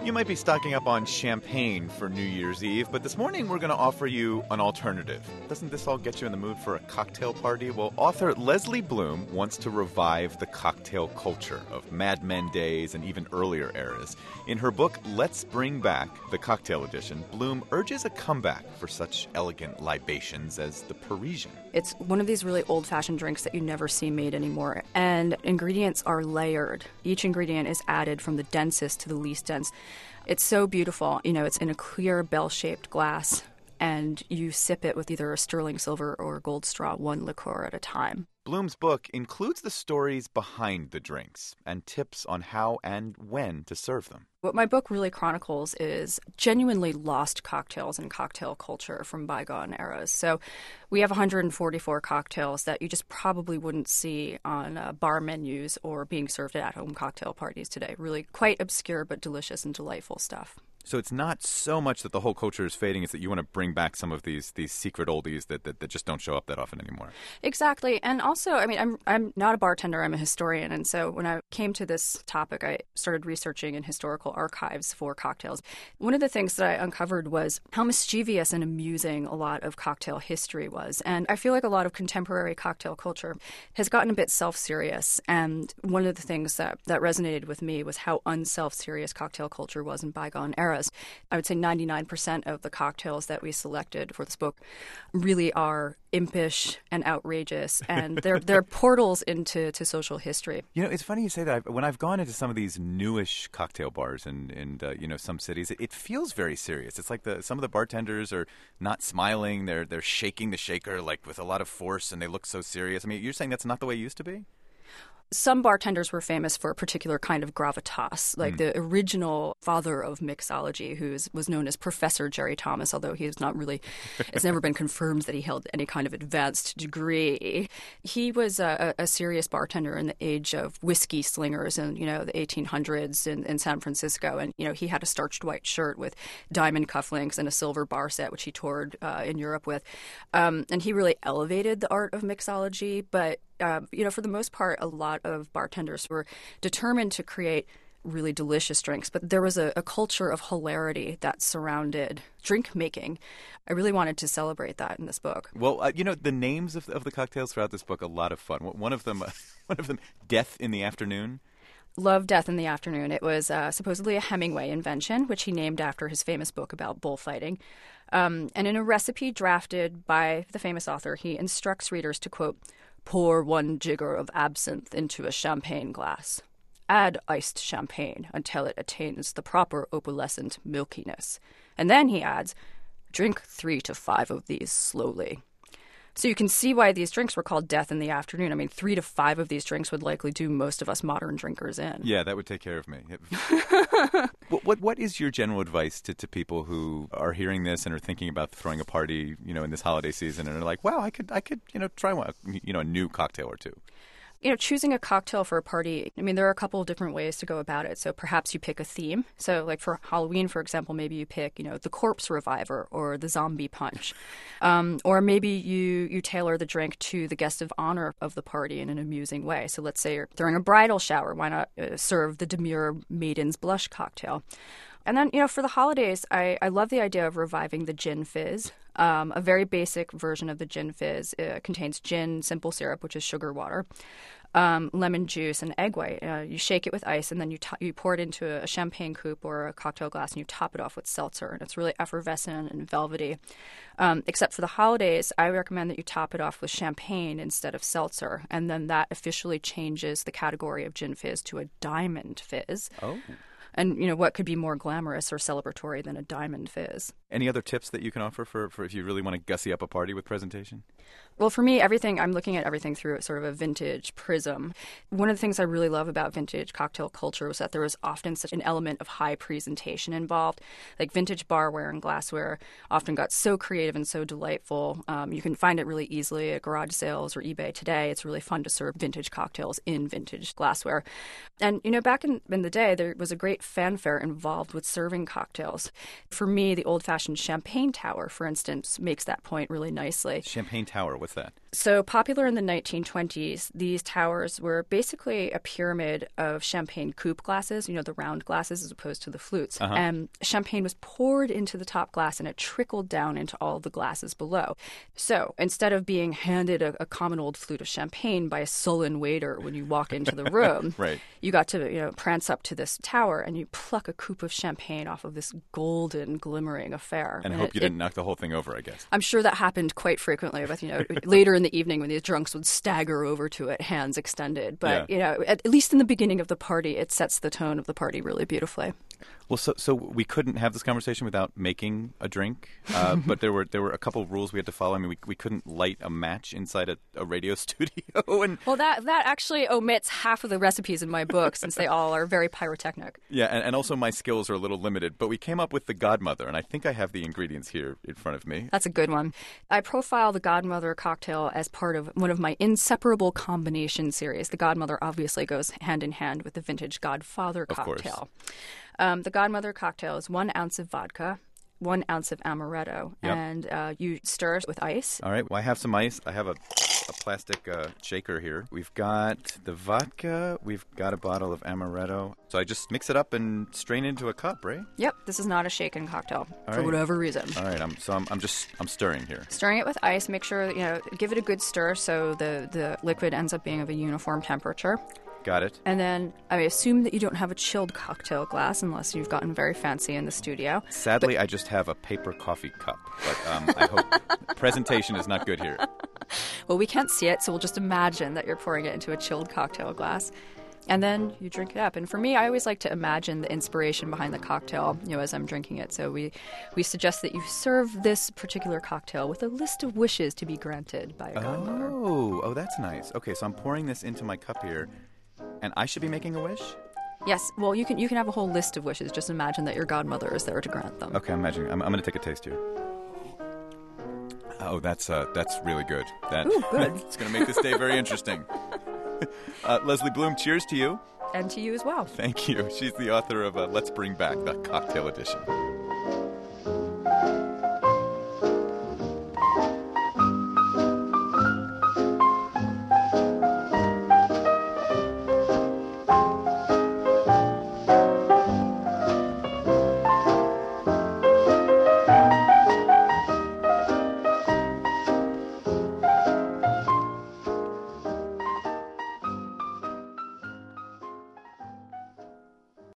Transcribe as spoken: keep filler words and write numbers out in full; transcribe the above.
You might be stocking up on champagne for New Year's Eve, but this morning we're going to offer you an alternative. Doesn't this all get you in the mood for a cocktail party? Well, author Leslie Bloom wants to revive the cocktail culture of Mad Men days and even earlier eras. In her book, Let's Bring Back the Cocktail Edition, Bloom urges a comeback for such elegant libations as the Parisian. It's one of these really old-fashioned drinks that you never see made anymore, and ingredients are layered. Each ingredient is added from the densest to the least dense. It's so beautiful. You know, it's in a clear bell-shaped glass, and you sip it with either a sterling silver or gold straw, one liqueur at a time. Bloom's book includes the stories behind the drinks and tips on how and when to serve them. What my book really chronicles is genuinely lost cocktails and cocktail culture from bygone eras. So we have one hundred forty-four cocktails that you just probably wouldn't see on uh, bar menus or being served at at-home cocktail parties today. Really quite obscure but delicious and delightful stuff. So it's not so much that the whole culture is fading, it's that you want to bring back some of these these secret oldies that, that, that just don't show up that often anymore. Exactly. And also, I mean, I'm I'm not a bartender, I'm a historian. And so when I came to this topic, I started researching in historical archives for cocktails. One of the things that I uncovered was how mischievous and amusing a lot of cocktail history was. And I feel like a lot of contemporary cocktail culture has gotten a bit self-serious. And one of the things that, that resonated with me was how unself-serious cocktail culture was in bygone eras. I would say ninety-nine percent of the cocktails that we selected for this book really are impish and outrageous, and they're they're portals into to social history. You know, it's funny you say that. When I've gone into some of these newish cocktail bars in, in uh, you know, some cities, it, it feels very serious. It's like the some of the bartenders are not smiling. They're they're shaking the shaker like with a lot of force, and they look so serious. I mean, you're saying that's not the way it used to be? Some bartenders were famous for a particular kind of gravitas, like mm. the original father of mixology, who was known as Professor Jerry Thomas, although he is not really, it's never been confirmed that he held any kind of advanced degree. He was a, a serious bartender in the age of whiskey slingers in, you know, the eighteen hundreds in, in San Francisco. And, you know, he had a starched white shirt with diamond cufflinks and a silver bar set, which he toured uh, in Europe with. Um, and he really elevated the art of mixology, but Uh, you know, for the most part, a lot of bartenders were determined to create really delicious drinks, but there was a, a culture of hilarity that surrounded drink making. I really wanted to celebrate that in this book. Well, uh, you know, the names of, of the cocktails throughout this book, a lot of fun. One of them, uh, one of them, Death in the Afternoon. Love Death in the Afternoon. It was uh, supposedly a Hemingway invention, which he named after his famous book about bullfighting. Um, and in a recipe drafted by the famous author, he instructs readers to, quote, pour one jigger of absinthe into a champagne glass. Add iced champagne until it attains the proper opalescent milkiness. And then, he adds, drink three to five of these slowly. So you can see why these drinks were called Death in the Afternoon. I mean, three to five of these drinks would likely do most of us modern drinkers in. Yeah, that would take care of me. what, what What is your general advice to, to people who are hearing this and are thinking about throwing a party, you know, in this holiday season, and are like, wow, I could, I could, you know, try one, you know, a new cocktail or two? You know, choosing a cocktail for a party, I mean, there are a couple of different ways to go about it. So perhaps you pick a theme. So like for Halloween, for example, maybe you pick, you know, the Corpse Reviver or the Zombie Punch. Um, or maybe you, you tailor the drink to the guest of honor of the party in an amusing way. So let's say you're throwing a bridal shower. Why not uh, serve the demure Maiden's Blush cocktail? And then, you know, for the holidays, I, I love the idea of reviving the gin fizz. Um, a very basic version of the gin fizz uh, contains gin, simple syrup, which is sugar water, um, lemon juice, and egg white. Uh, you shake it with ice, and then you to- you pour it into a champagne coupe or a cocktail glass, and you top it off with seltzer. And it's really effervescent and velvety. Um, except for the holidays, I recommend that you top it off with champagne instead of seltzer. And then that officially changes the category of gin fizz to a diamond fizz. Oh. And, you know, what could be more glamorous or celebratory than a diamond fizz? Any other tips that you can offer for, for if you really want to gussy up a party with presentation? Well, for me, everything, I'm looking at everything through sort of a vintage prism. One of the things I really love about vintage cocktail culture was that there was often such an element of high presentation involved. Like vintage barware and glassware often got so creative and so delightful. Um, you can find it really easily at garage sales or eBay today. It's really fun to serve vintage cocktails in vintage glassware. And, you know, back in, in the day, there was a great fanfare involved with serving cocktails. For me, the old-fashioned old-fashioned champagne tower, for instance, makes that point really nicely. Champagne tower, what's that? So popular in the nineteen twenties, these towers were basically a pyramid of champagne coupe glasses, you know, the round glasses as opposed to the flutes. Uh-huh. And champagne was poured into the top glass and it trickled down into all the glasses below. So instead of being handed a, a common old flute of champagne by a sullen waiter when you walk into the room, right. you got to, you know, prance up to this tower and you pluck a coupe of champagne off of this golden, glimmering affair. And, and hope it, you didn't it, knock the whole thing over, I guess. I'm sure that happened quite frequently, but, you know, later in the evening when these drunks would stagger over to it, hands extended. But, yeah. you know, at, at least in the beginning of the party, it sets the tone of the party really beautifully. Well, so so we couldn't have this conversation without making a drink, uh, but there were there were a couple of rules we had to follow. I mean, we we couldn't light a match inside a, a radio studio. And well, that that actually omits half of the recipes in my book, since they all are very pyrotechnic. Yeah, and, and also my skills are a little limited. But we came up with the Godmother, and I think I have the ingredients here in front of me. That's a good one. I profile the Godmother cocktail as part of one of my inseparable combination series. The Godmother obviously goes hand in hand with the vintage Godfather cocktail. Of course. Um, the Godmother cocktail is one ounce of vodka, one ounce of amaretto, yep. and uh, you stir with ice. All right. Well, I have some ice. I have a, a plastic uh, shaker here. We've got the vodka. We've got a bottle of amaretto. So I just mix it up and strain into a cup, right? Yep. This is not a shaken cocktail All for right. whatever reason. All right. I'm, so I'm, I'm just I'm stirring here. Stirring it with ice. Make sure, you know, give it a good stir so the, the liquid ends up being of a uniform temperature. Got it. And then I assume that you don't have a chilled cocktail glass unless you've gotten very fancy in the studio. Sadly, but I just have a paper coffee cup. But um, I hope presentation is not good here. Well, we can't see it, so we'll just imagine that you're pouring it into a chilled cocktail glass. And then you drink it up. And for me, I always like to imagine the inspiration behind the cocktail, you know, as I'm drinking it. So we, we suggest that you serve this particular cocktail with a list of wishes to be granted by a godmother. Oh, oh, that's nice. Okay, so I'm pouring this into my cup here. And I should be making a wish? Yes. Well, you can you can have a whole list of wishes. Just imagine that your godmother is there to grant them. Okay, I'm imagining. I'm, I'm going to take a taste here. Oh, that's uh, that's really good. That, Ooh, good. It's going to make this day very interesting. uh, Leslie Bloom, cheers to you. And to you as well. Thank you. She's the author of uh, Let's Bring Back the Cocktail Edition.